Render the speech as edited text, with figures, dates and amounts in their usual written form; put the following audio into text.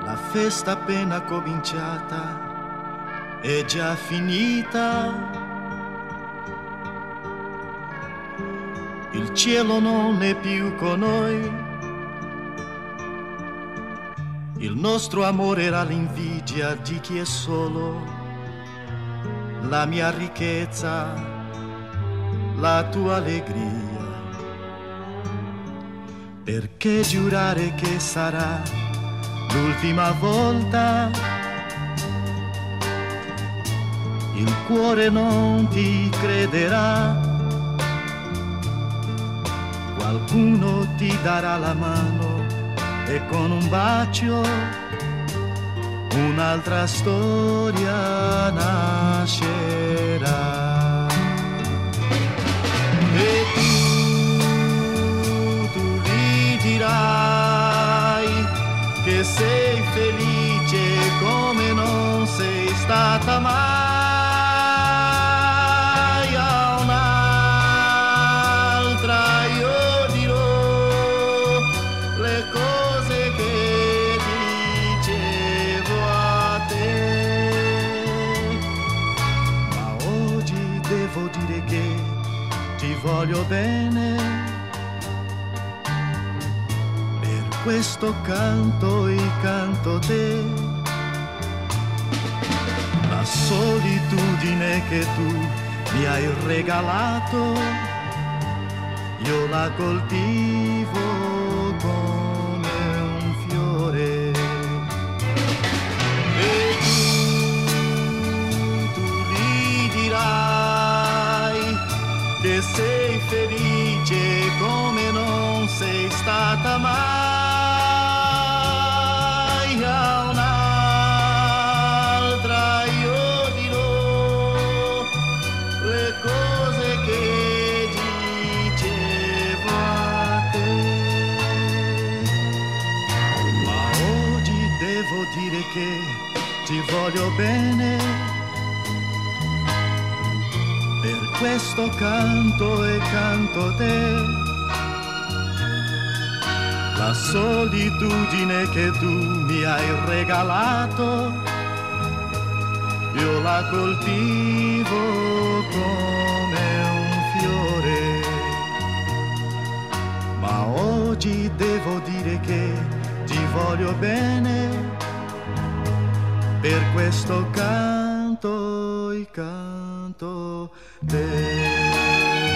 La festa appena cominciata è già finita. Il cielo non è più con noi. Il nostro amore era l'invidia di chi è solo. La mia ricchezza, la tua allegria. Perché giurare che sarà l'ultima volta? Il cuore non ti crederà. Qualcuno ti darà la mano e con un bacio un'altra storia nascerà. E tu gli dirai che sei felice come non sei stata mai. A un'altra io dirò le cose che dicevo a te, ma oggi devo dire che ti voglio bene. Questo canto e canto te, la solitudine che tu mi hai regalato, io la coltivo come un fiore. E tu gli dirai che sei felice come non sei stata mai. A un'altra io dirò le cose che dicevo a te, ma oggi devo dire che ti voglio bene. Per questo canto e canto te. La solitudine che tu mi hai regalato, io la coltivo come un fiore. Ma oggi devo dire che ti voglio bene. Per questo canto e canto te.